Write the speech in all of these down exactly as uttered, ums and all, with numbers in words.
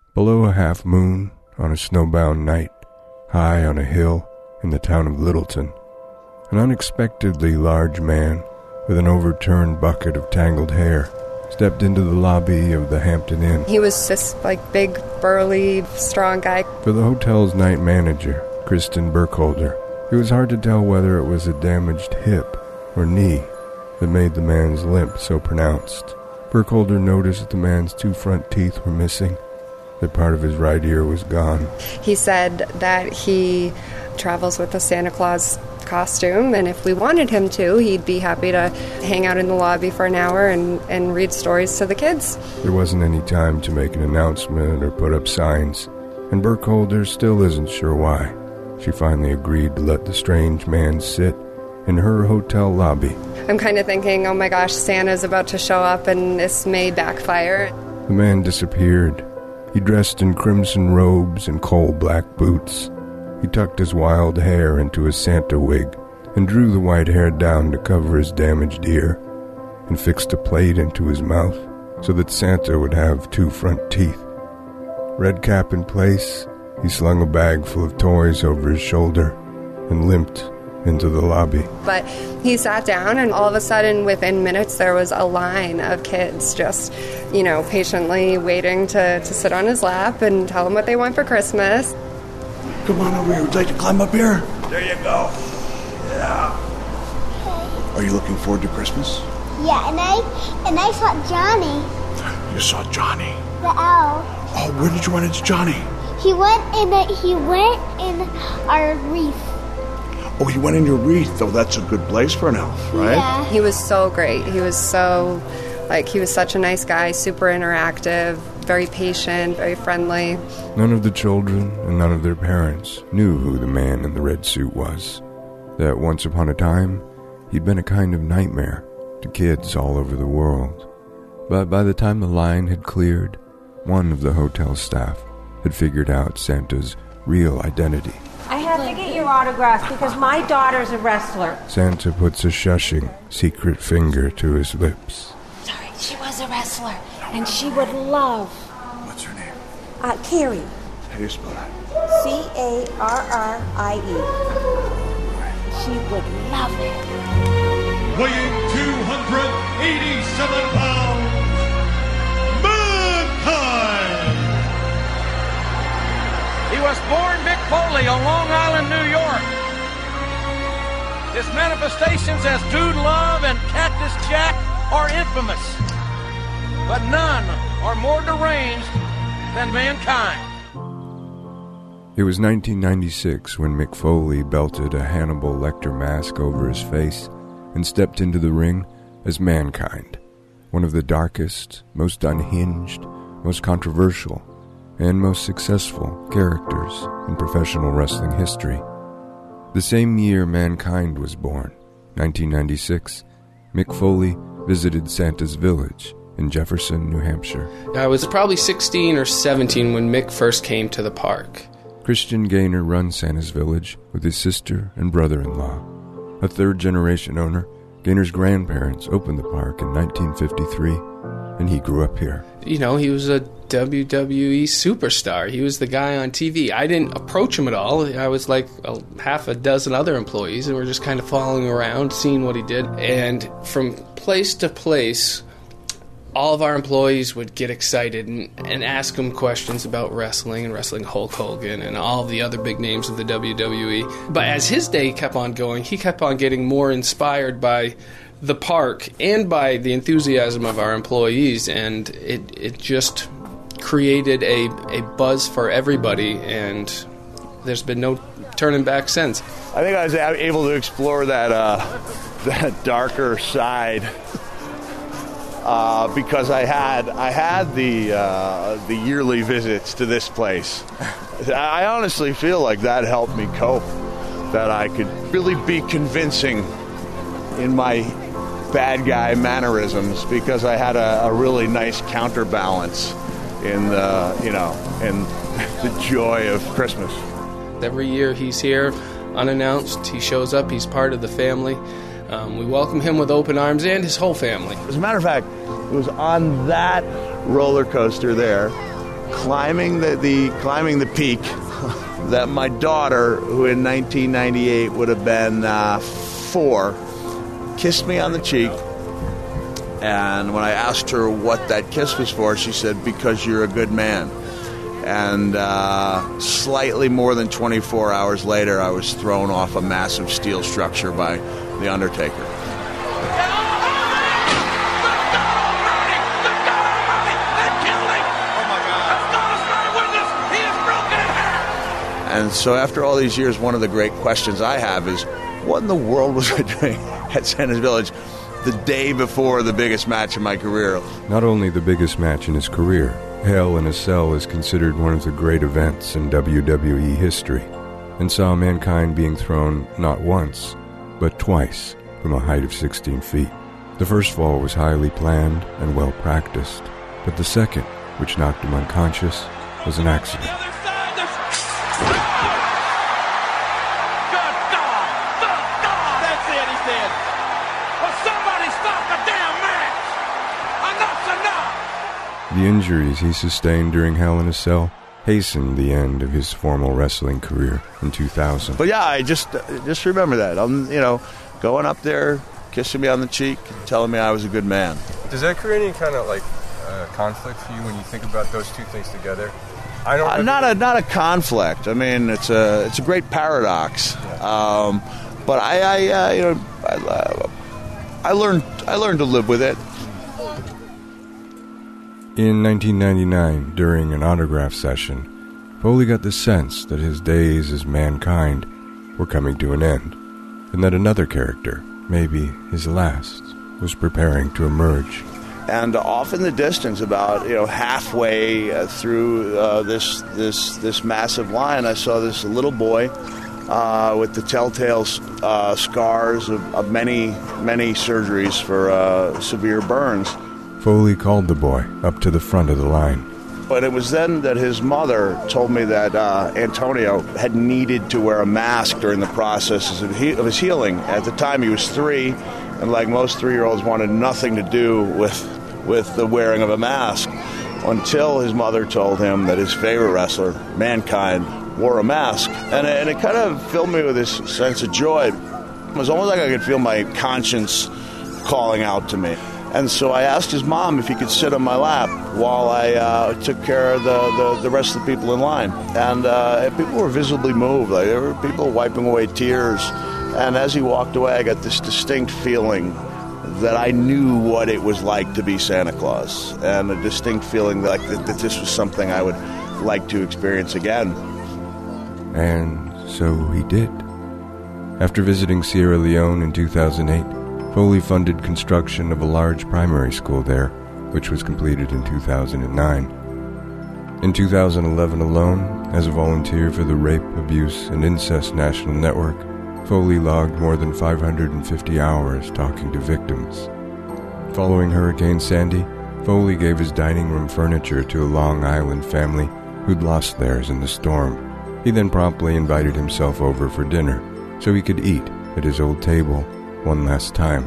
Below a half moon, on a snowbound night, high on a hill in the town of Littleton, an unexpectedly large man with an overturned bucket of tangled hair stepped into the lobby of the Hampton Inn. He was this, like, big, burly, strong guy. For the hotel's night manager, Kristen Burkholder, it was hard to tell whether it was a damaged hip or knee that made the man's limp so pronounced. Burkholder noticed that the man's two front teeth were missing, that part of his right ear was gone. He said that he travels with a Santa Claus costume, and if we wanted him to, he'd be happy to hang out in the lobby for an hour and, and read stories to the kids. There wasn't any time to make an announcement or put up signs, and Burkholder still isn't sure why. She finally agreed to let the strange man sit in her hotel lobby. I'm kind of thinking, oh my gosh, Santa's about to show up and this may backfire. The man disappeared. He dressed in crimson robes and coal-black boots. He tucked his wild hair into his Santa wig and drew the white hair down to cover his damaged ear and fixed a plate into his mouth so that Santa would have two front teeth. Red cap in place, he slung a bag full of toys over his shoulder and limped into the lobby. But he sat down, and all of a sudden, within minutes, there was a line of kids just, you know, patiently waiting to, to sit on his lap and tell him what they want for Christmas. Come on over here. Would you like to climb up here? There you go. Yeah. Are you looking forward to Christmas? Yeah, and I and I saw Johnny. You saw Johnny? The owl. Oh, where did you run into Johnny? He went in the, he went in our wreath. Oh, he went in your wreath. Oh, that's a good place for an elf, right? Yeah. He was so great. He was so, like, he was such a nice guy, super interactive, very patient, very friendly. None of the children and none of their parents knew who the man in the red suit was. That once upon a time, he'd been a kind of nightmare to kids all over the world. But by the time the line had cleared, one of the hotel staff had figured out Santa's real identity. I have to get your autograph because my daughter's a wrestler. Santa puts a shushing, secret finger to his lips. Sorry, she was a wrestler, and she would love... What's her name? Uh, Carrie. How do you spell that? C A R R I E. She would love it. Weighing two hundred eighty-seven pounds, Mankind! He was born Mick Foley on Long Island, New York. His manifestations as Dude Love and Cactus Jack are infamous, but none are more deranged than Mankind. It was nineteen ninety-six when Mick Foley belted a Hannibal Lecter mask over his face and stepped into the ring as Mankind, one of the darkest, most unhinged, most controversial, and most successful characters in professional wrestling history. The same year Mankind was born, nineteen ninety-six, Mick Foley visited Santa's Village in Jefferson, New Hampshire. I was probably sixteen or seventeen when Mick first came to the park. Christian Gaynor runs Santa's Village with his sister and brother-in-law. A third-generation owner, Gaynor's grandparents opened the park in nineteen fifty-three, and he grew up here. You know, he was a W W E superstar. He was the guy on T V. I didn't approach him at all. I was like a, half a dozen other employees, and we're just kind of following around, seeing what he did. And from place to place, all of our employees would get excited and, and ask him questions about wrestling and wrestling Hulk Hogan and all of the other big names of the W W E. But as his day kept on going, he kept on getting more inspired by the park and by the enthusiasm of our employees, and it, it just created a, a buzz for everybody, and there's been no turning back since. I think I was able to explore that uh, that darker side uh, because I had I had the uh, the yearly visits to this place. I honestly feel like that helped me cope, that I could really be convincing in my bad guy mannerisms because I had a, a really nice counterbalance in the, you know, in the joy of Christmas. Every year he's here unannounced. He shows up. He's part of the family. Um, we welcome him with open arms and his whole family. As a matter of fact, it was on that roller coaster there climbing the, the climbing the peak that my daughter, who in nineteen ninety-eight would have been uh, four, kissed me on the cheek. And when I asked her what that kiss was for, she said, "Because you're a good man." And uh, slightly more than twenty-four hours later, I was thrown off a massive steel structure by The Undertaker. And so after all these years, one of the great questions I have is, what in the world was I doing at Santa's Village the day before the biggest match in my career? Not only the biggest match in his career, Hell in a Cell is considered one of the great events in W W E history, and saw Mankind being thrown not once, but twice from a height of sixteen feet. The first fall was highly planned and well practiced, but the second, which knocked him unconscious, was an accident. The injuries he sustained during Hell in a Cell hastened the end of his formal wrestling career in two thousand. But yeah, I just just remember that. I'm, you know, going up there, kissing me on the cheek, telling me I was a good man. Does that create any kind of like uh, conflict for you when you think about those two things together? I don't. Uh, not a not a conflict. I mean, it's a it's a great paradox. Yeah. Um, but I, I uh, you know, I, uh, I learned I learned to live with it. In nineteen ninety-nine, during an autograph session, Foley got the sense that his days as Mankind were coming to an end, and that another character, maybe his last, was preparing to emerge. And off in the distance, about you know halfway uh, through uh, this this this massive line, I saw this little boy uh, with the telltale uh, scars of, of many many surgeries for uh, severe burns. Foley called the boy up to the front of the line. But it was then that his mother told me that uh, Antonio had needed to wear a mask during the process of, he- of his healing. At the time, he was three, and like most three-year-olds, wanted nothing to do with with the wearing of a mask, until his mother told him that his favorite wrestler, Mankind, wore a mask. And, and it kind of filled me with this sense of joy. It was almost like I could feel my conscience calling out to me. And so I asked his mom if he could sit on my lap while I uh, took care of the, the, the rest of the people in line. And uh, people were visibly moved. Like, there were people wiping away tears. And as he walked away, I got this distinct feeling that I knew what it was like to be Santa Claus. And a distinct feeling like that, that this was something I would like to experience again. And so he did. After visiting Sierra Leone in two thousand eight, Foley funded construction of a large primary school there, which was completed in two thousand nine. In two thousand eleven alone, as a volunteer for the Rape, Abuse, and Incest National Network, Foley logged more than five hundred fifty hours talking to victims. Following Hurricane Sandy, Foley gave his dining room furniture to a Long Island family who'd lost theirs in the storm. He then promptly invited himself over for dinner so he could eat at his old table one last time.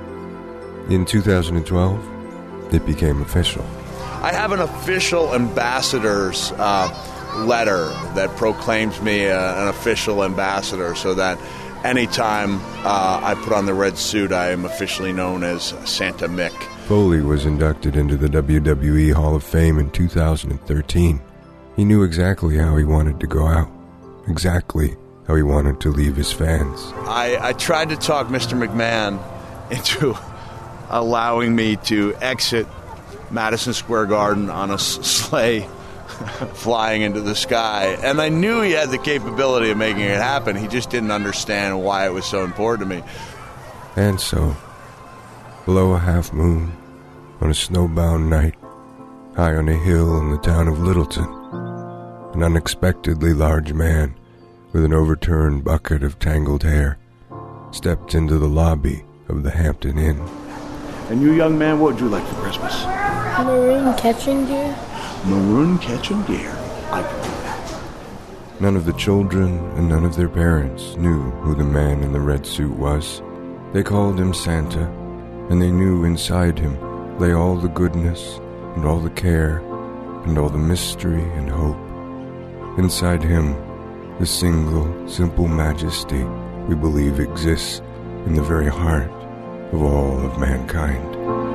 In two thousand twelve, it became official. I have an official ambassador's uh, letter that proclaims me uh, an official ambassador, so that anytime uh, I put on the red suit, I am officially known as Santa Mick. Foley was inducted into the W W E Hall of Fame in two thousand thirteen. He knew exactly how he wanted to go out, exactly how he wanted to leave his fans. I, I tried to talk Mister McMahon into allowing me to exit Madison Square Garden on a sleigh flying into the sky. And I knew he had the capability of making it happen. He just didn't understand why it was so important to me. And so, below a half moon, on a snowbound night, high on a hill in the town of Littleton, an unexpectedly large man with an overturned bucket of tangled hair stepped into the lobby of the Hampton Inn. And you, young man, what would you like for Christmas? Maroon catching gear. Maroon catching gear. I can do that. None of the children and none of their parents knew who the man in the red suit was. They called him Santa, and they knew inside him lay all the goodness and all the care and all the mystery and hope. Inside him, the single, simple majesty we believe exists in the very heart of all of mankind.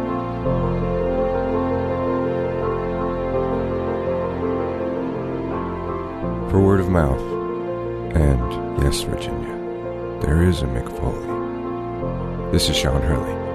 For word of mouth, and yes, Virginia, there is a Mick Foley. This is Sean Hurley.